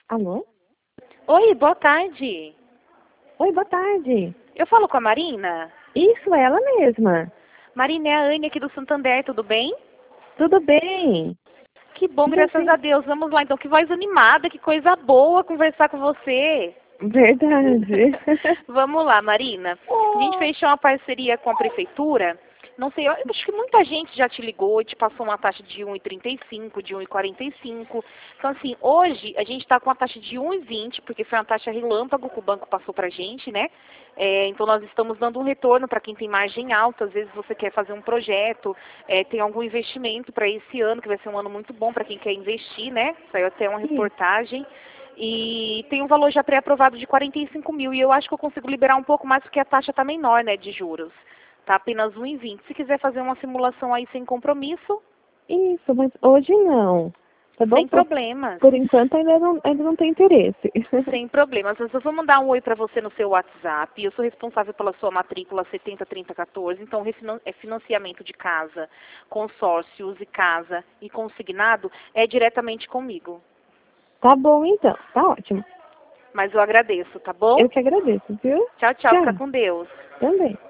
Alô? Oi, boa tarde. Oi, boa tarde. Eu falo com a Marina? Isso, é ela mesma. Marina, é a Anne aqui do Santander, tudo bem? Tudo bem? Que bom, Tudo graças a bem. Deus. Vamos lá, então. Que voz animada, que coisa boa conversar com você. Verdade. Vamos lá, Marina. A gente fechou uma parceria com a prefeitura. Não sei, eu acho que muita gente já te ligou e te passou uma taxa de 1,35, de 1,45. Então, assim, hoje a gente está com uma taxa de 1,20, porque foi uma taxa relâmpago que o banco passou para a gente, né? Então, nós estamos dando um retorno para quem tem margem alta. Às vezes você quer fazer um projeto, tem algum investimento para esse ano, que vai ser um ano muito bom para quem quer investir, né? Saiu até uma Isso. reportagem. E tem um valor já pré-aprovado de 45 mil. E eu acho que eu consigo liberar um pouco mais, porque a taxa está menor, né, de juros. Está apenas 1,20. Se quiser fazer uma simulação aí sem compromisso, Isso, mas hoje não. Tá bom? sem problemas. Por enquanto ainda não tem interesse. Sem problemas. Eu vou mandar um oi para você no seu WhatsApp. Eu sou responsável pela sua matrícula 703014. Então, financiamento de casa, consórcio, use casa e consignado é diretamente comigo. Tá bom então, tá ótimo. Mas eu agradeço, tá bom? Eu que agradeço, viu? Tchau, tchau. Fica Tchau. com Deus. Também.